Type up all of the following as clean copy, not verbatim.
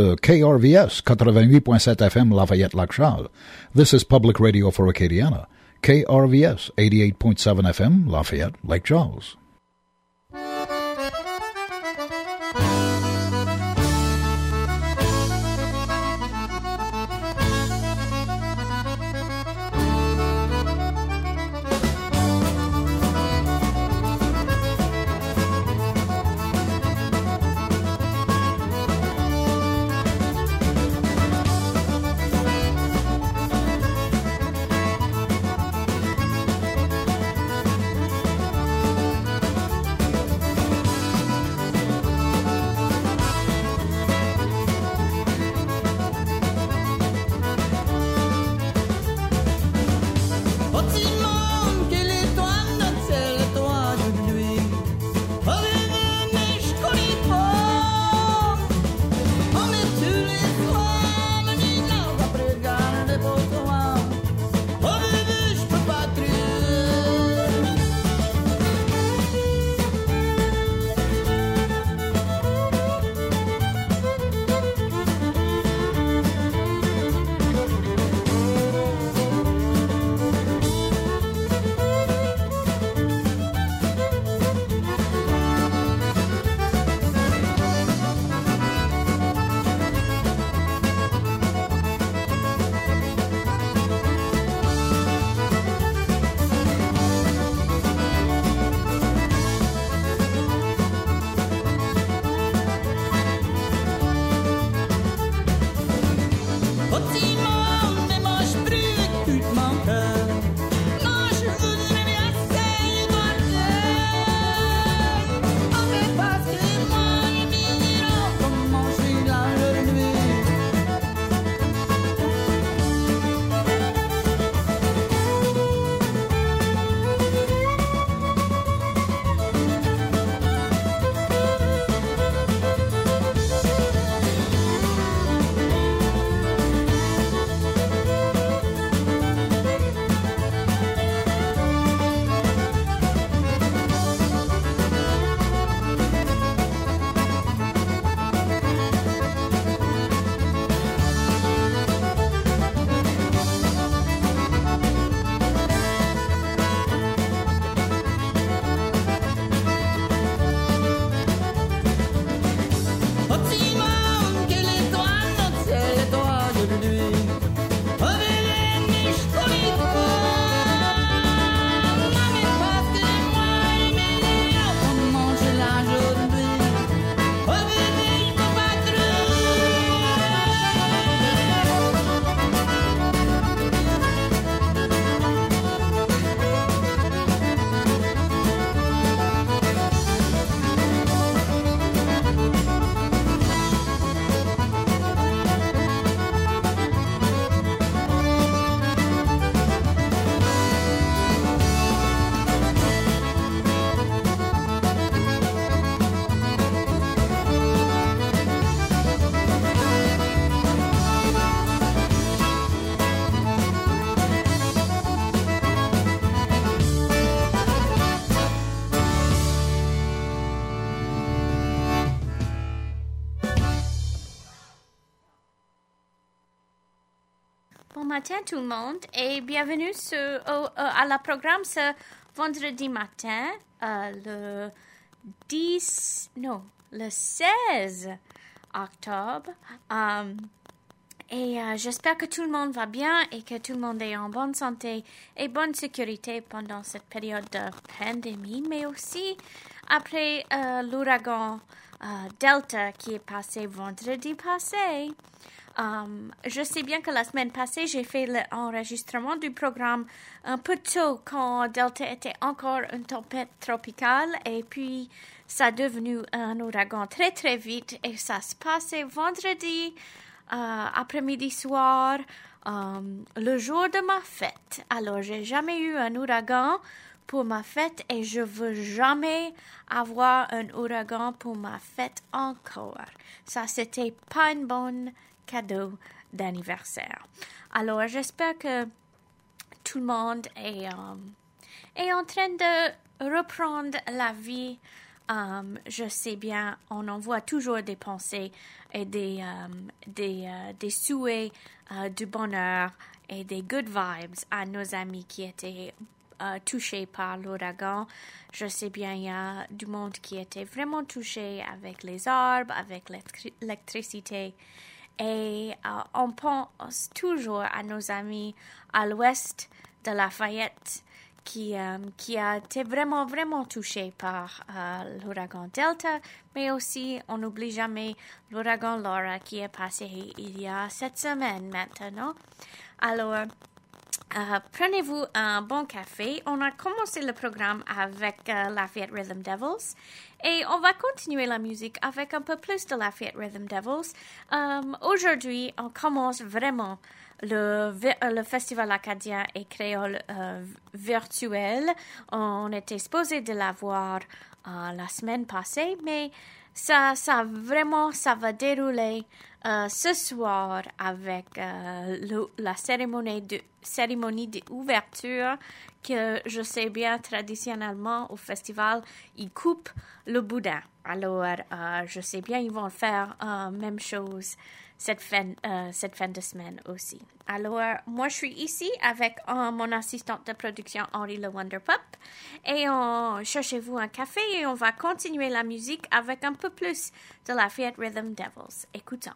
de KRVS 88.7 FM Lafayette-Lac-Charles. This is Public Radio for Acadiana. KRVS 88.7 FM Lafayette-Lake Charles. Bon matin tout le monde et bienvenue à la programme ce vendredi matin, le 16 octobre. J'espère que tout le monde va bien et que tout le monde est en bonne santé et bonne sécurité pendant cette période de pandémie, mais aussi après l'ouragan Delta qui est passé vendredi passé. Je sais bien que la semaine passée, j'ai fait l'enregistrement du programme un peu tôt quand Delta était encore une tempête tropicale et puis ça est devenu un ouragan très très vite et ça se passait vendredi après-midi soir, le jour de ma fête. Alors, j'ai jamais eu un ouragan pour ma fête et je veux jamais avoir un ouragan pour ma fête encore. Ça, c'était pas un bon cadeau d'anniversaire. Alors, j'espère que tout le monde est en train de reprendre la vie je sais bien, on envoie toujours des pensées et des souhaits du bonheur et des good vibes à nos amis qui étaient touchés par l'ouragan. Je sais bien, il y a du monde qui était vraiment touché avec les arbres, avec l'électricité. Et on pense toujours à nos amis à l'ouest de Lafayette qui a été vraiment, vraiment touché par l'ouragan Delta, mais aussi, on n'oublie jamais l'ouragan Laura qui est passé il y a 7 semaines maintenant. Alors, prenez-vous un bon café. On a commencé le programme avec Lafayette Rhythm Devils et on va continuer la musique avec un peu plus de Lafayette Rhythm Devils. Aujourd'hui, on commence vraiment le festival acadien et créole virtuel. On était supposé de l'avoir la semaine passée, mais ça va dérouler ce soir avec la cérémonie d'ouverture que je sais bien traditionnellement au festival, ils coupent le boudin. Alors, je sais bien, ils vont faire même chose cette fin de semaine aussi. Alors, moi, je suis ici avec mon assistante de production, Henri le Wonder Pup, et cherchez-vous un café et on va continuer la musique avec un peu plus de Lafayette Rhythm Devils. Écoutons.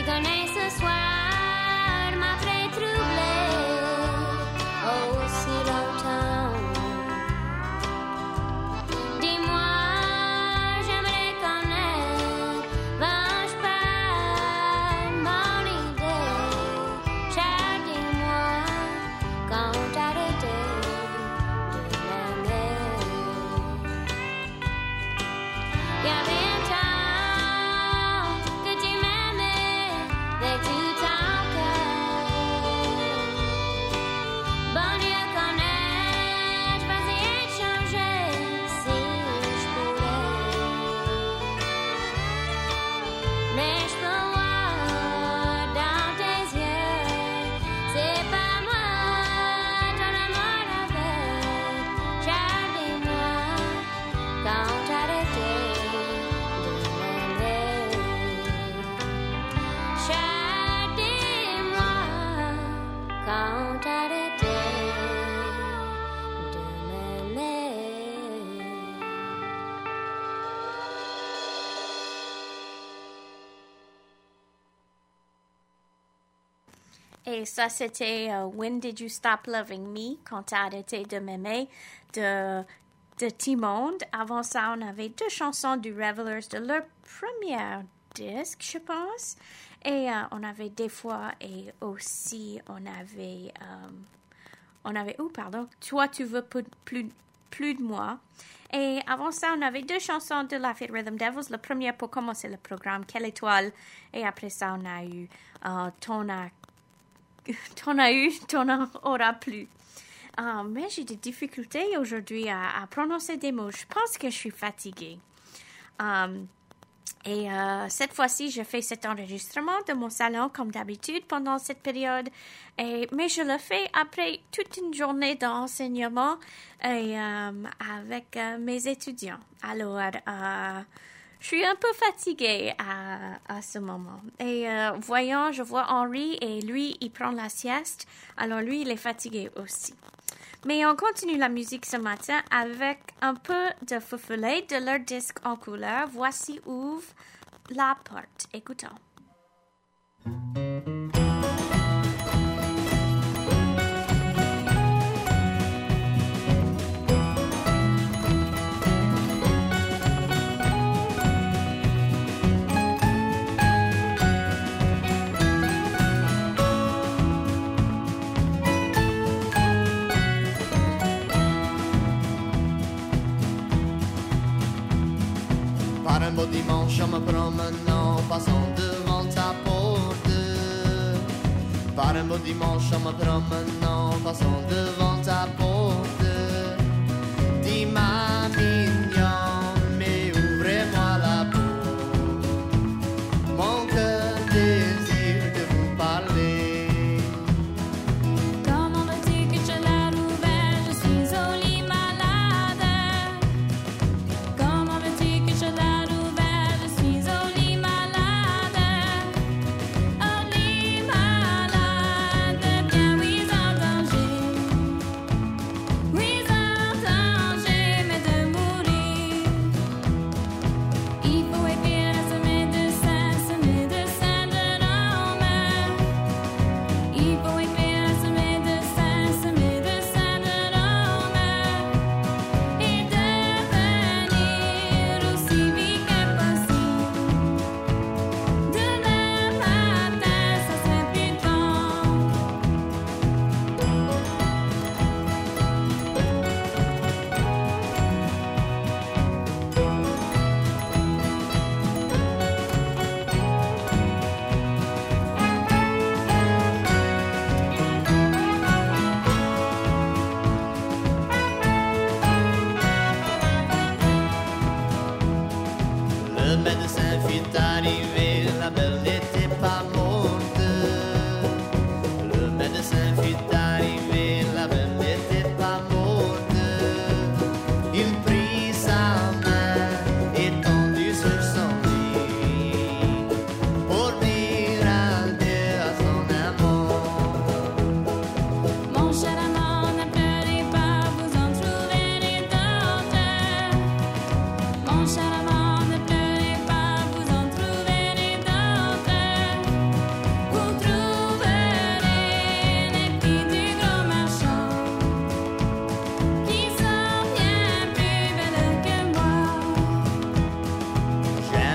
connais ce soir m'a très troublée. Oh, si longtemps. Dis-moi, j'aimerais connaître, mange pas mon idée. Cher, dis-moi, quand t'arrêtais de m'aimer. Il y avait un temps que tu m'aimais de tout ton cœur. Bon Dieu connaît, vas-y échanger si je pourrais. Mais je peux voir dans tes yeux, c'est pas moi ton amour avec. Cher, dis-moi, quand t'arrêtais de m'aimer. Cher, dis-moi, quand t'arrêtais de m'aimer. Et ça, c'était When Did You Stop Loving Me, quand t'as arrêté de m'aimer, de T-Monde. Avant ça, on avait 2 chansons du Revelers de leur premier disque, je pense. Et on avait Des fois, et aussi on avait Toi, tu veux plus de moi. Et avant ça, on avait 2 chansons de Lafayette Rhythm Devils. La première pour commencer le programme, Quelle étoile. Et après ça, on a eu T'en aura plus. Mais j'ai des difficultés aujourd'hui à prononcer des mots. Je pense que je suis fatiguée. Et cette fois-ci, je fais cet enregistrement de mon salon comme d'habitude pendant cette période. Mais je le fais après toute une journée d'enseignement et avec mes étudiants. Alors, je suis un peu fatiguée à ce moment. Et je vois Henri et lui, il prend la sieste. Alors lui, il est fatigué aussi. Mais on continue la musique ce matin avec un peu de Feu Follet de leur disque en couleur. Voici ouvre la porte. Écoutons. Par un beau dimanche en me promenant, passant devant ta porte. Par un beau dimanche en me promenant, passant devant ta porte. Dis-moi mignonne, mais ouvrez-moi la porte. Mon cœur désire de vous parler. Comment veux-tu que je la rouvre? Je suis au lit malade. Comment veux-tu que je la rouvre? Je suis au lit malade. Au lit malade, bien oui en danger. Oui en danger, mais de mourir. Il faut écrire à ce médecin de l'homme. Il faut écrire à ce médecin de l'homme. Et devenir aussi vite que possible. Demain matin, ça serait plus tard. Le médecin fit arriver, la belle n'était pas morte. Le médecin fit arriver, la belle n'était pas morte. Il prit sa main, étendue sur son lit, pour dire adieu à son amant. Mon cher amant, ne pleurez pas, vous en trouverez d'autres. Mon cher amant, ne pleurez pas, vous en trouverez d'autres.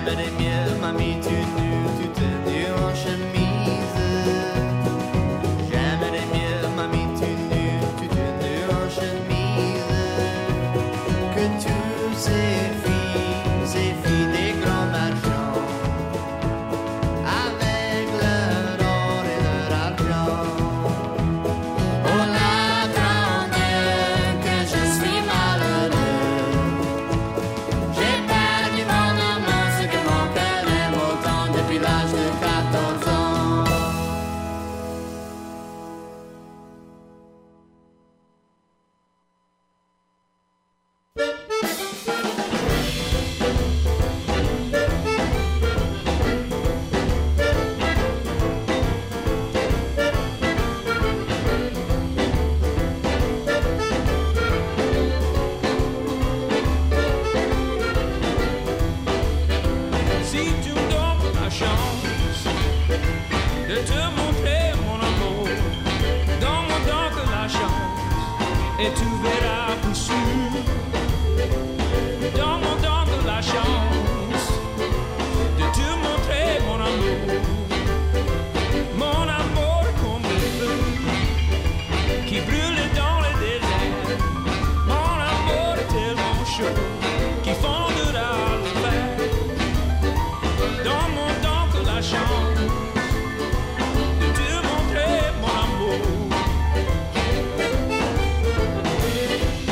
J'aimerais mieux, mamie, tu nu, tu tenue en chemise. J'aimerais mieux, mamie, tu nu, tu tenue en chemise. Que tous ces filles des grands marchands, avec leur or et leur argent. Oh la grande Dieu, que je suis malheureux. J'ai perdu mon amour, ce que mon cœur aime autant depuis l'âge de 14 ans. Si tu me donnes la chance de te montrer mon amour, donne-moi donc la chance et tu verras pour sûr. Donne-moi donc la chance de te montrer mon amour comme le feu qui brûle dans le désert. Mon amour est tellement chaud qu'il fondra le fer. Donne-moi donc la chance de te montrer mon amour.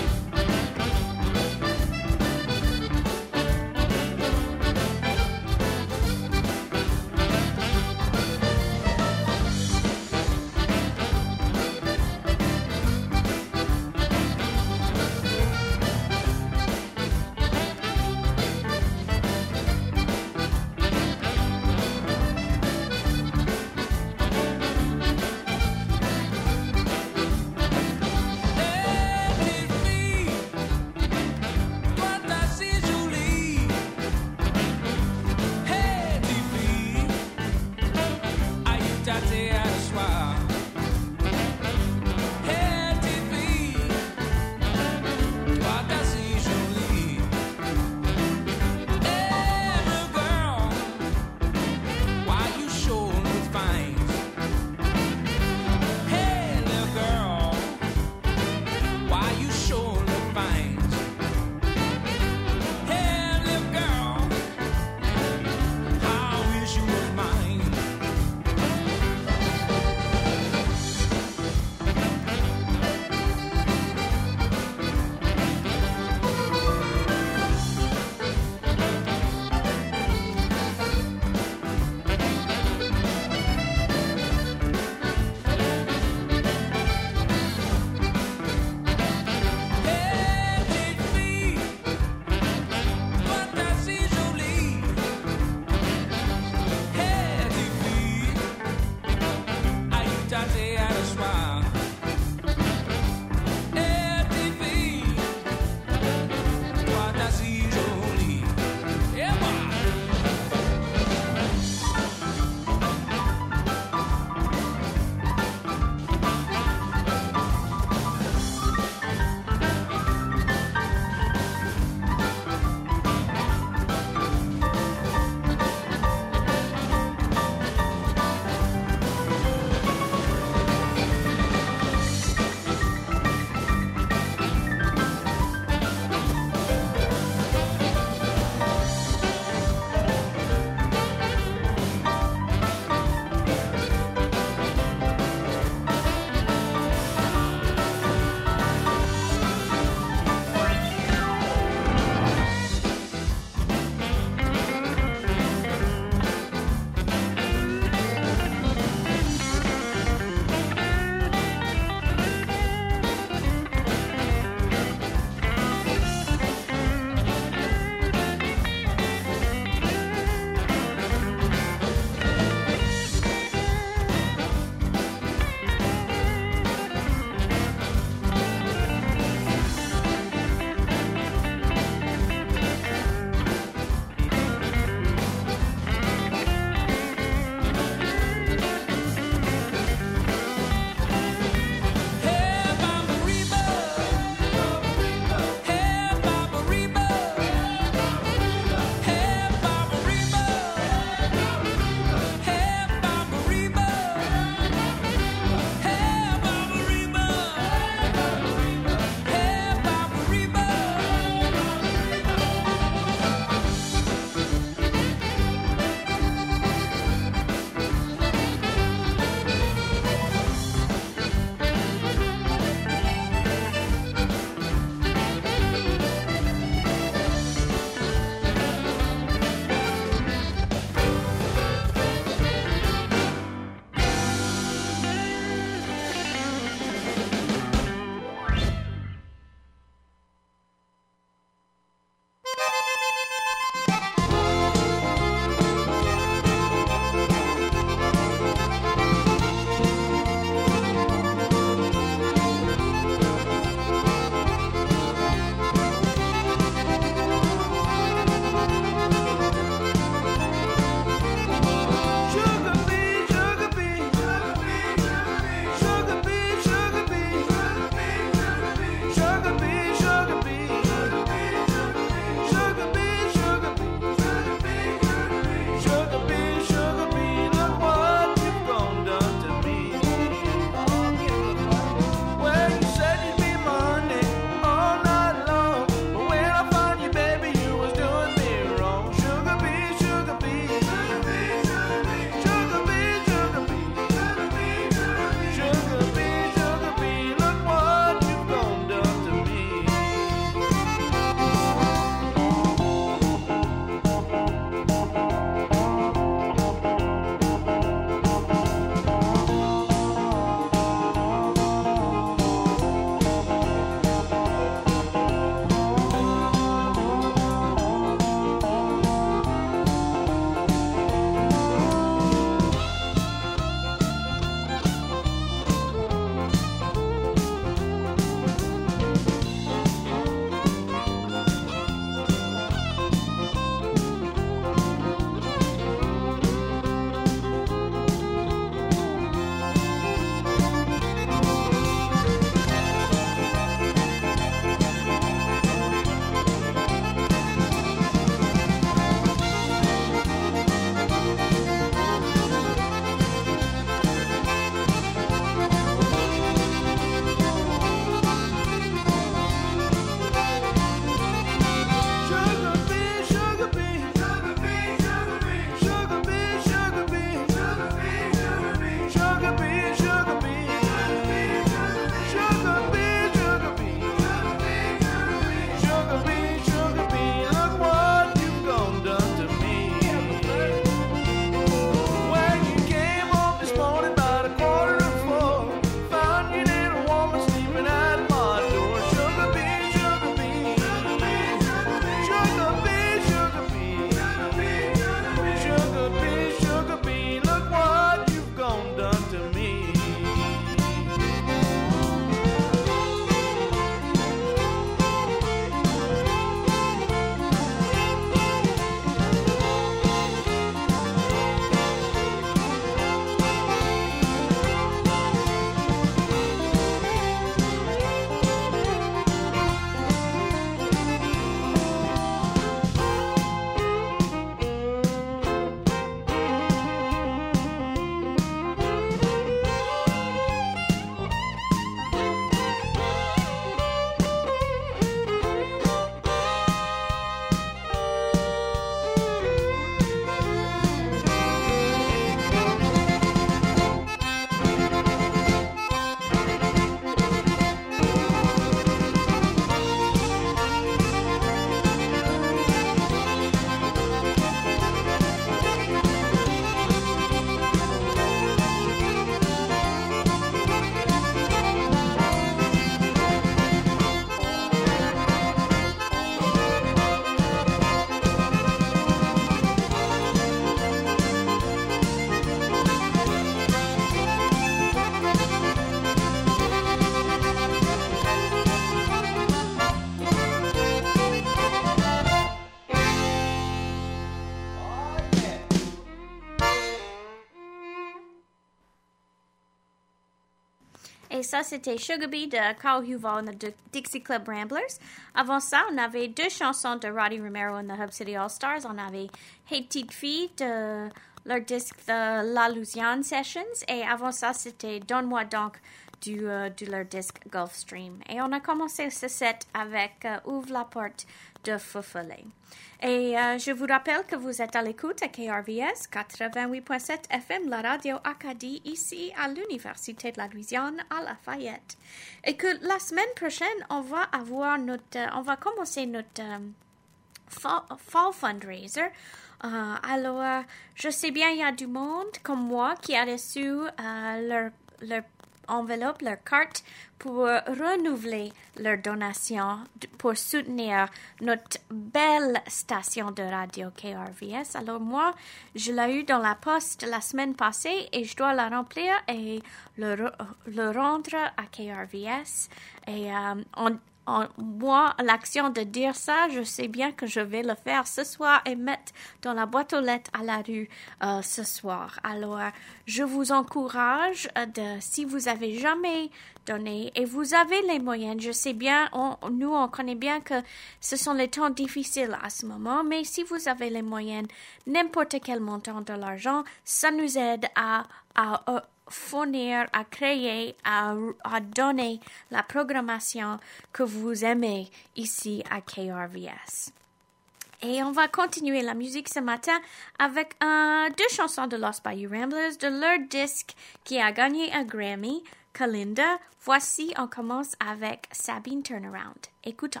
et ça, c'était Sugar Bee de Carl Huval de Dixie Club Ramblers. Avant ça, on avait 2 chansons de Roddy Romero and the Hub City All-Stars. On avait Hey Petite Fille de leur disque de La Louisiane Sessions. Et avant ça, c'était Donne-moi donc de leur disque Gulfstream. Et on a commencé ce set avec Ouvre la porte de Feu Follet. Et je vous rappelle que vous êtes à l'écoute à KRVS 88.7 FM, la radio Acadie, ici à l'Université de la Louisiane à Lafayette. Et que la semaine prochaine, on va commencer notre fall fundraiser. Alors, je sais bien, il y a du monde comme moi qui a reçu leur enveloppe, leur carte pour renouveler leur donation pour soutenir notre belle station de radio KRVS. Alors moi, je l'ai eu dans la poste la semaine passée et je dois la remplir et le rendre à KRVS. Et moi, l'action de dire ça, je sais bien que je vais le faire ce soir et mettre dans la boîte aux lettres à la rue ce soir. Alors, je vous encourage si vous avez jamais donné et vous avez les moyens, je sais bien, on connaît bien que ce sont les temps difficiles à ce moment, mais si vous avez les moyens, n'importe quel montant de l'argent, ça nous aide à fournir, à créer, à donner la programmation que vous aimez ici à KRVS. Et on va continuer la musique ce matin avec 2 chansons de Lost Bayou Ramblers de leur disque qui a gagné un Grammy, Kalinda. Voici, on commence avec Sabine Turnaround. Écoutons.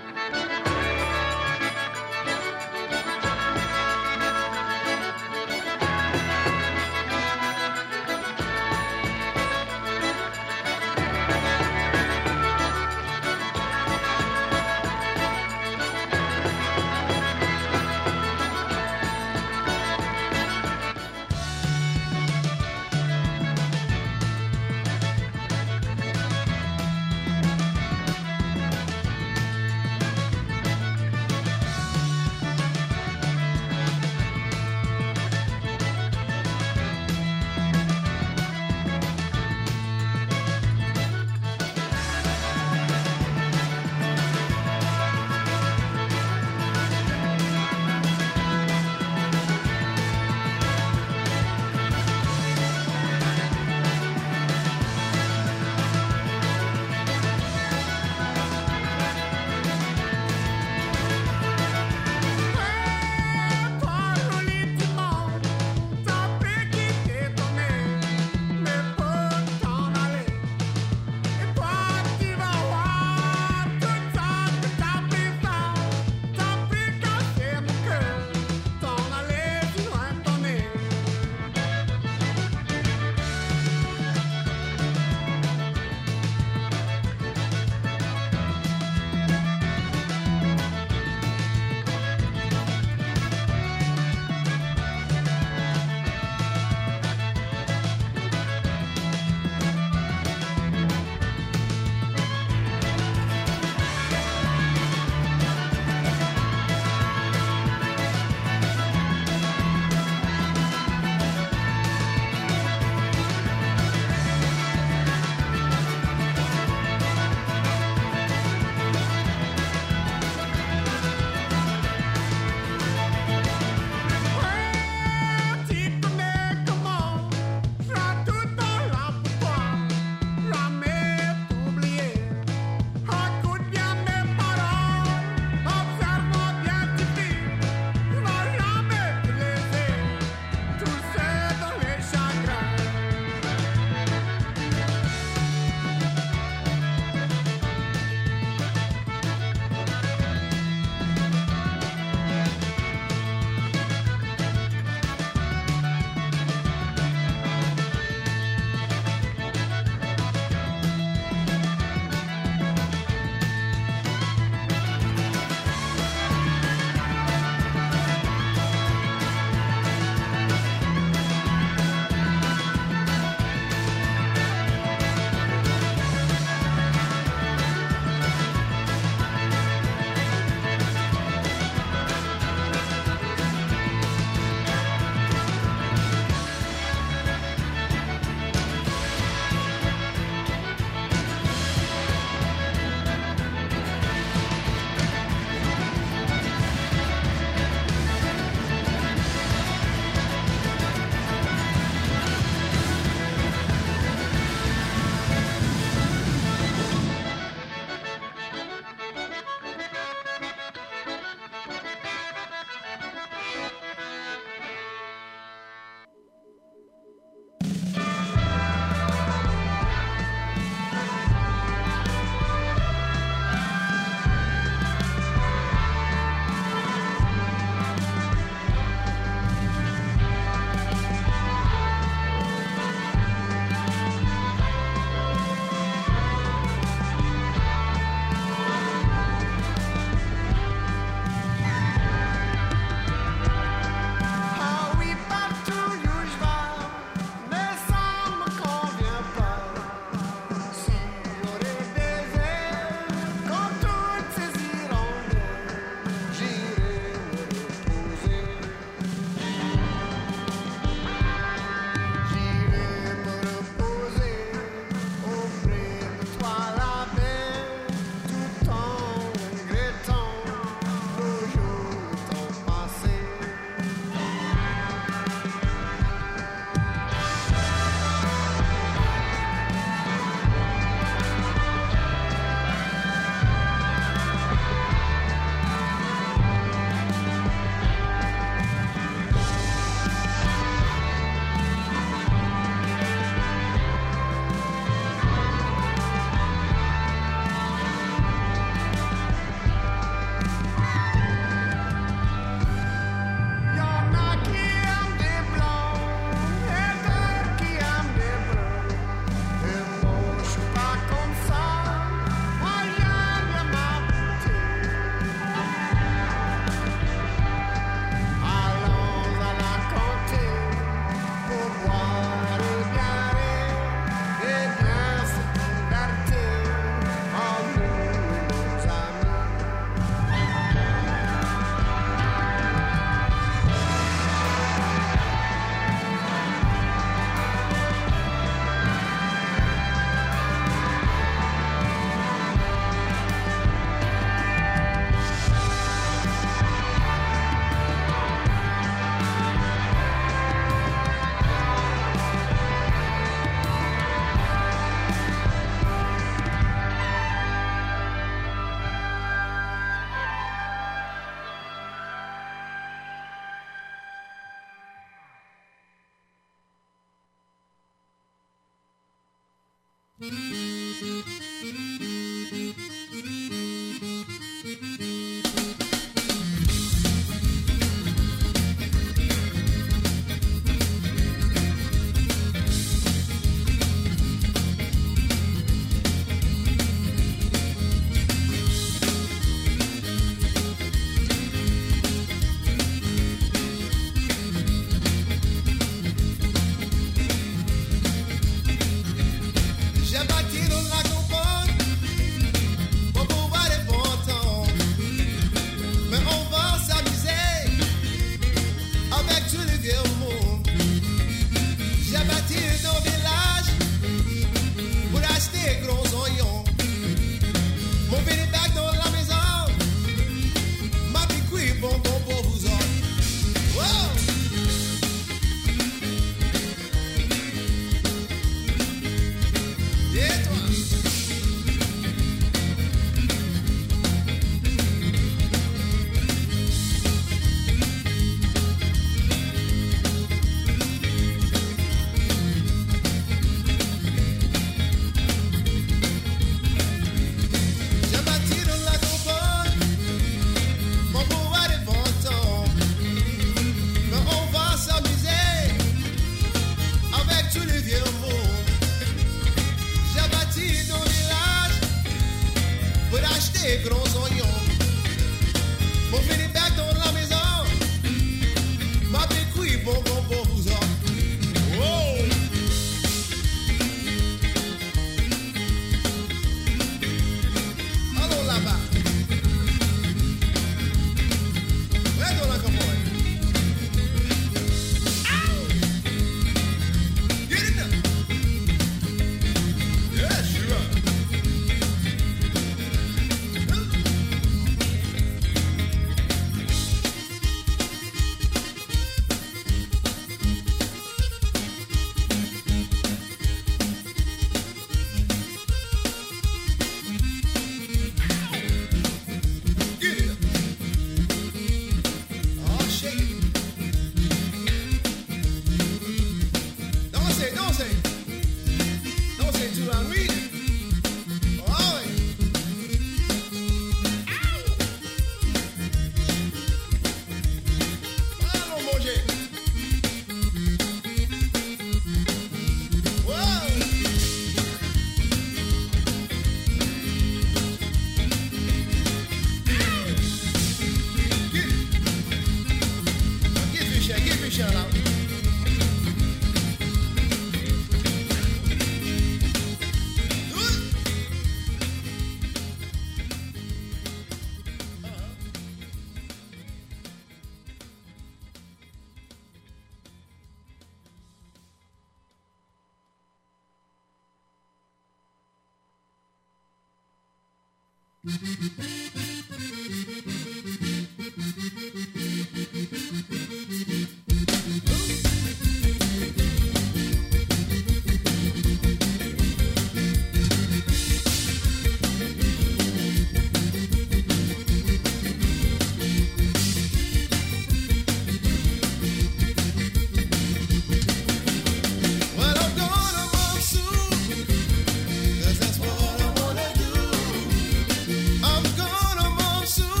I'm gonna move soon.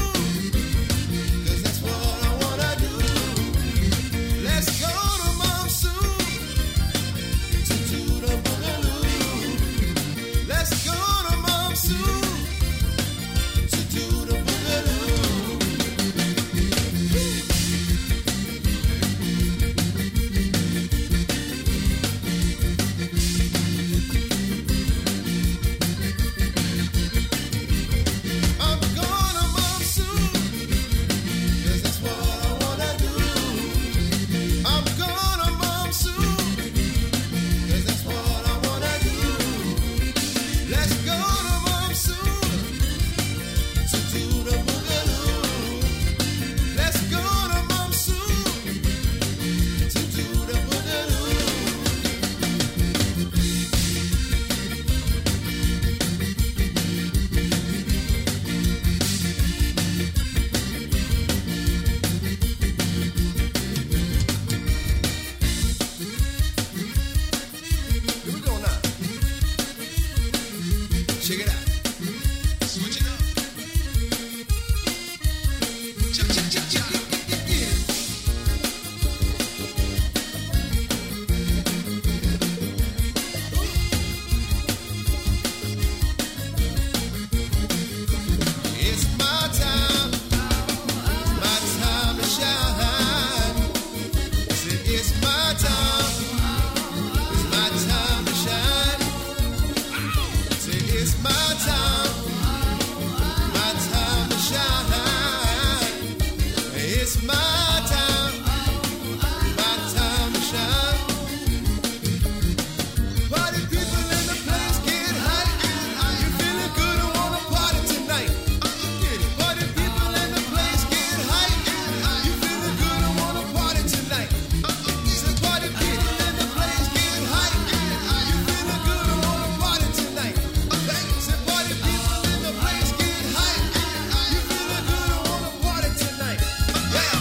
It's my time to shine. It's my time to shine. Party people in the place get hype. You feeling good and wanna party tonight? Party people in the place get hype. You feeling good and wanna party tonight? Say party people in the place get hype. You feeling good and wanna party tonight? Say party people in the place get hype. You feeling good and wanna party tonight? Yeah.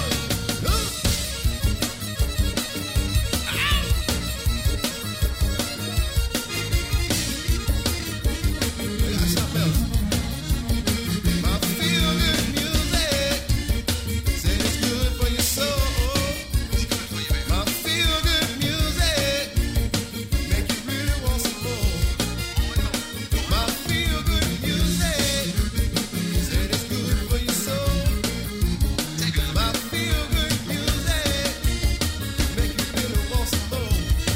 I got something else. My feel-good music said it's good for your soul. My feel-good music make you really want some more. My feel-good music said it's good for your soul. My feel-good music make you really want some more.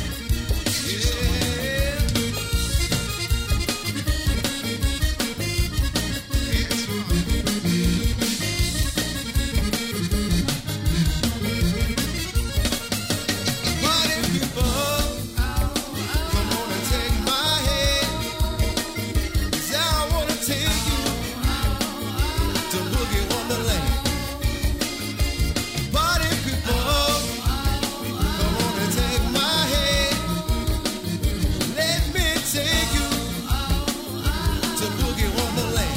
Yeah. Party people, come on and take my hand. 'Cause I wanna take you to Boogie Wonderland. Party people, come on and take my hand. Let me take you to Boogie Wonderland.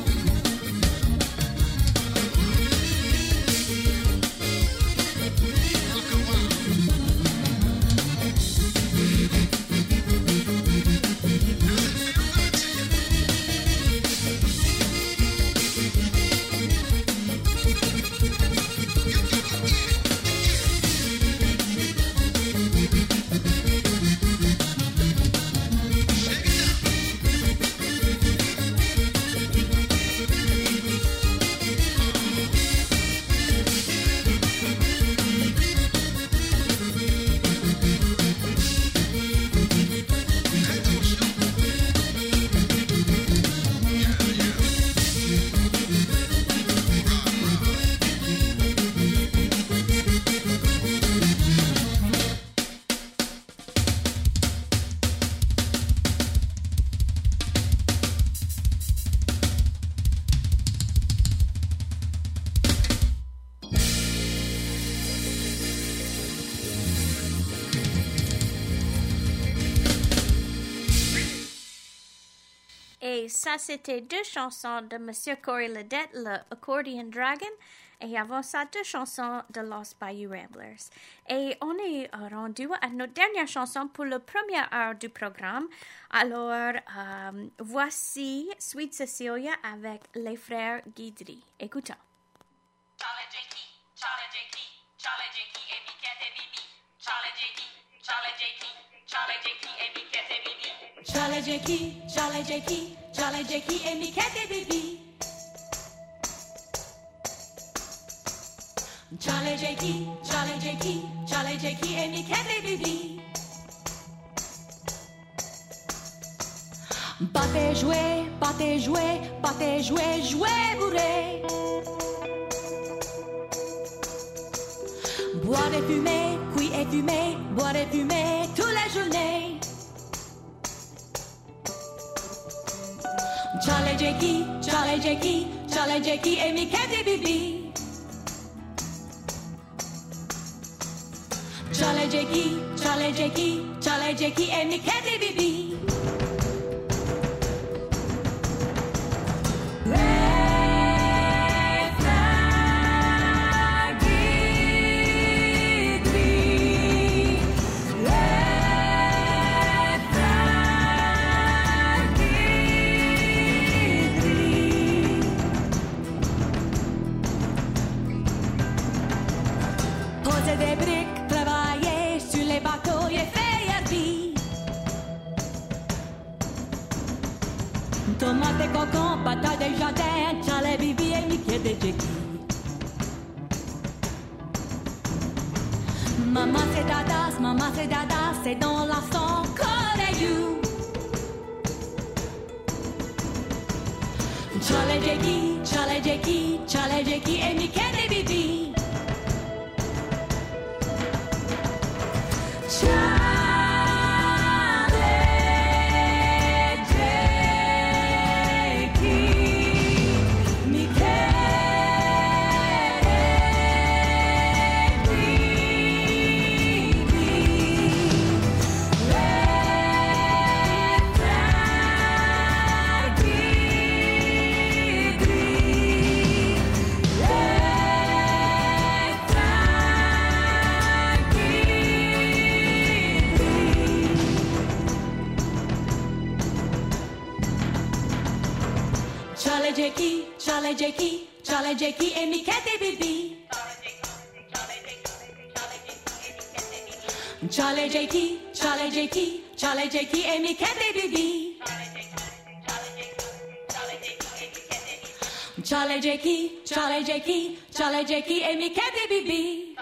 Et ça, c'était deux chansons de Monsieur Corey Ledette, le Accordion Dragon, et avant ça, deux chansons de Los Bayou Ramblers. Et on est rendu à notre dernière chanson pour la première heure du programme. Alors, voici Sweet Cecilia avec les frères Guidry. Écoutons. Charlie Jakey, Charlie Jakey, Charlie Jakey et Miquette et Bibi. Charlie Jakey, Charlie Jakey, Charlie Jakey et Miquette et Bibi. Charlie Jakey, Charlie Jakey, Charlie Jakey et Miquette et Bibi. Charlie Jakey, Charlie Jakey, Charlie Jakey et Miquette et Bibi. Battez jouer, battez jouer, battez jouer, jouer bourré. Boire et fumer, cuire et fumer, boire et fumer toutes les journées. Charlie Jakey, Charlie Jakey, Charlie Jakey et Miquette et Bibi. Charlie Jakey, Charlie Jakey, Charlie Jakey et Miquette et Bibi. Poser des briques, travailler sur les bateaux et faire vie. Tomate et cocon, bataille des jardins, Charlie, Bibi et Miquette et Jakey. Maman c'est dada, c'est dans la sang, Corey you. Charlie Jakey, Charlie Jakey, Charlie Jakey et Mickey Bibi. Charlie Jakey, Charlie Jakey, Charlie Jakey et Mickey Bibi. Charlie Jakey, Charlie Jakey, Charlie Jakey et Mickey Bibi. Charlie Jakey, Charlie Jakey, Charlie Jakey et Mickey Bibi.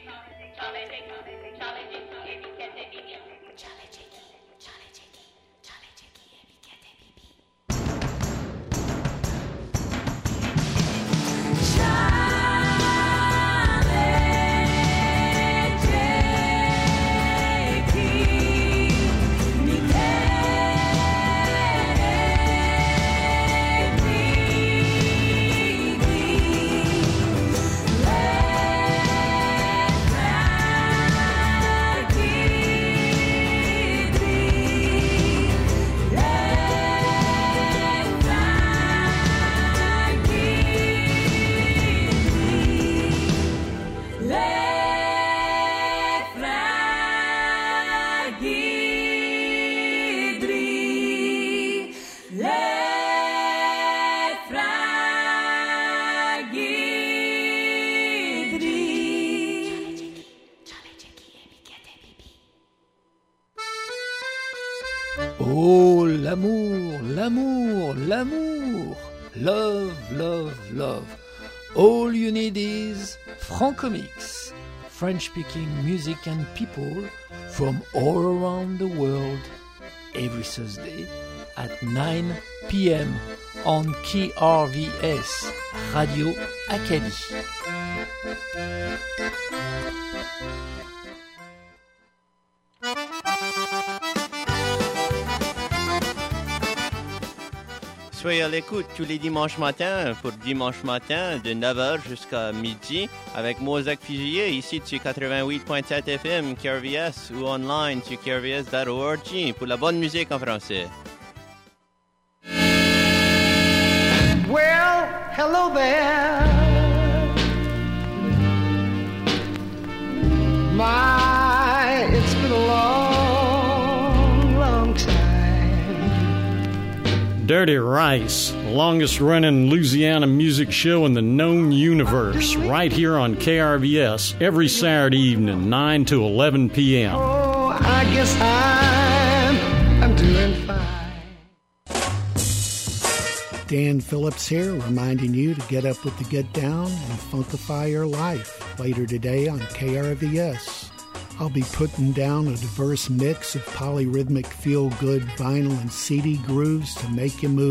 Oh, l'amour, l'amour, l'amour. Love, love, love. All you need is Francomix. French-speaking music and people from all around the world. Every Thursday at 9 p.m. on KRVS Radio Acadie. Soyez à l'écoute tous les dimanches matins pour Dimanche matin de 9h jusqu'à midi avec Mozak Figier ici sur 88.7 FM KRVS ou online sur krvs.org pour la bonne musique en français. Well, hello there. My, it's been a long, long time. Dirty Rice, longest running Louisiana music show in the known universe, right here on KRVS every Saturday evening, 9 to 11 p.m. Oh, I guess I'm doing fine. Dan Phillips here, reminding you to get up with the Get Down and funkify your life later today on KRVS. I'll be putting down a diverse mix of polyrhythmic feel-good vinyl and CD grooves to make you move.